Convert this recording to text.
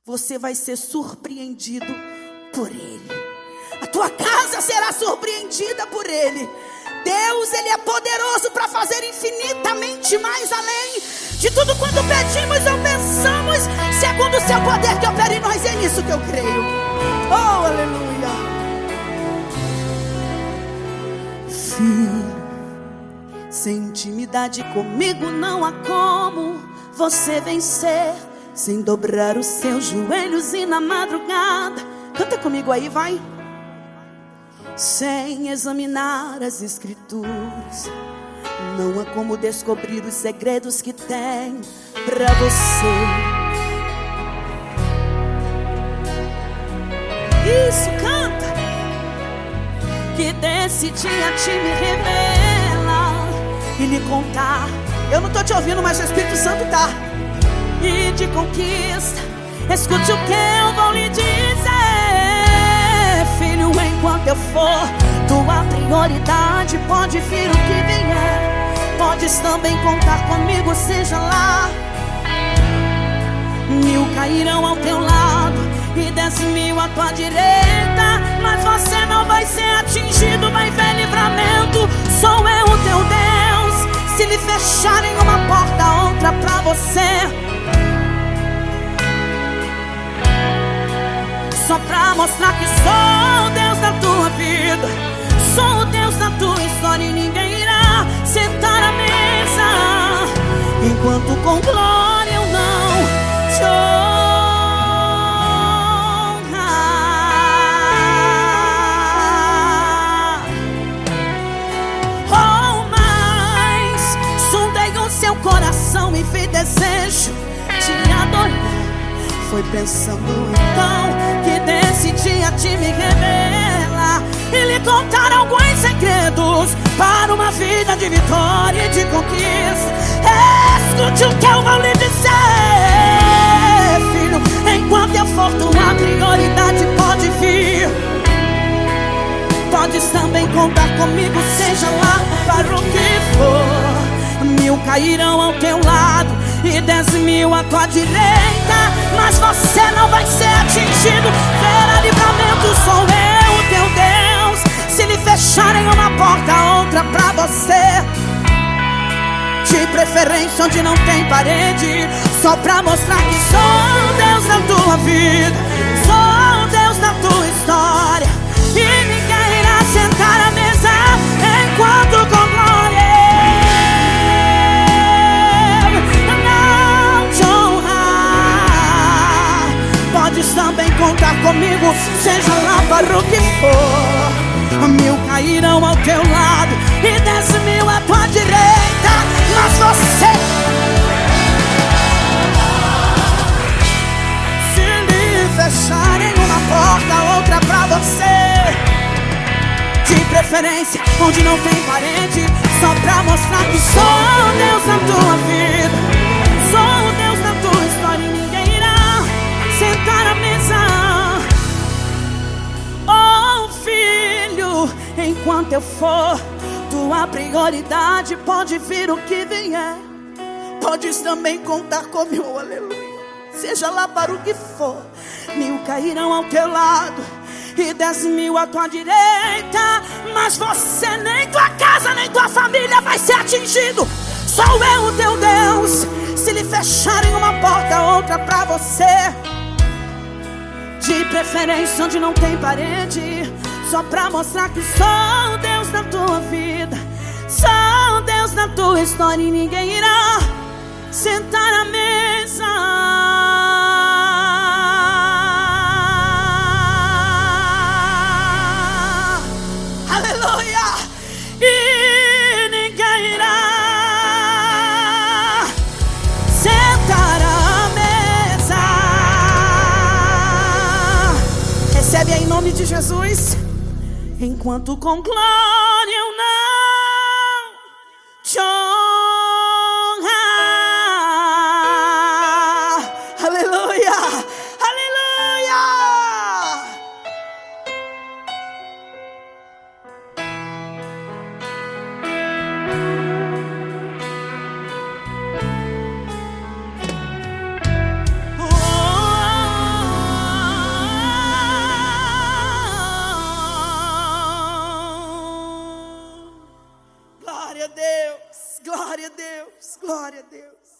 você vai ser surpreendido por Ele. A tua casa será surpreendida por Ele. Deus, Ele é poderoso para fazer infinitamente mais além de tudo quanto pedimos ou pensamos, segundo o seu poder que opera em nós. É nisso que eu creio. Oh, aleluia. Filho, sem intimidade comigo não há como você vencer, sem dobrar os seus joelhos e na madrugada. Canta comigo aí, vai. Sem examinar as escrituras, não há como descobrir os segredos que tem pra você. Isso, canta. Que desse dia te me revela e lhe contar. Eu não tô te ouvindo, mas o Espírito Santo tá. E de conquista, escute o que eu vou lhe dizer. Filho, enquanto eu for tua prioridade, pode vir o que vier, podes também contar comigo, seja lá. 1000 cairão ao teu lado e 10.000 à tua direita, mas você não vai ser atingido. Vai ver livramento, sou eu o teu Deus. Se lhe fecharem uma porta, outra pra você, só pra mostrar que sou o Deus da tua vida, sou o Deus da tua história, e ninguém irá sentar à mesa enquanto com glória eu não te honrar. Oh, mas sondei o seu coração e vi desejo de adorar. Foi pensando então que desse dia te me revela e lhe contar alguns segredos para uma vida de vitória e de conquista. Escute o que eu vou lhe dizer, filho. Enquanto eu for tua prioridade, pode vir, podes também contar comigo, seja lá para o que for. 1000 cairão ao teu lado e 10.000 à tua direita, mas você não vai ser atingido. Verá livramento, sou eu o teu Deus. Se lhe fecharem uma porta, outra pra você, de preferência onde não tem parede, só pra mostrar que sou o Deus da tua vida, sou o Deus da tua história, e ninguém irá sentar à mesa enquanto com glória também contar comigo, seja lá para o que for. 1000 cairão ao teu lado e 10.000 à tua direita, mas você, se lhe fecharem uma porta, outra pra você, de preferência onde não tem parede, só pra mostrar que sou o Deus da tua vida, sou o Deus da tua história, e ninguém irá sentar à mesa. Oh, filho, enquanto eu for tua prioridade, pode vir o que vier, podes também contar comigo, aleluia. Seja lá para o que for. 1000 cairão ao teu lado e 10.000 à tua direita, mas você, nem tua casa, nem tua família vai ser atingido. Sou eu o teu Deus. Se lhe fecharem uma porta, outra pra você, de preferência onde não tem parede, só pra mostrar que sou o Deus da tua vida, sou o Deus da tua história, e ninguém irá sentar à mesa. Aleluia! E ninguém irá sentar à mesa. Recebe aí em nome de Jesus. Enquanto com glória eu não te honrar. Aleluia, aleluia. Oh, Deus, glória a Deus, glória a Deus.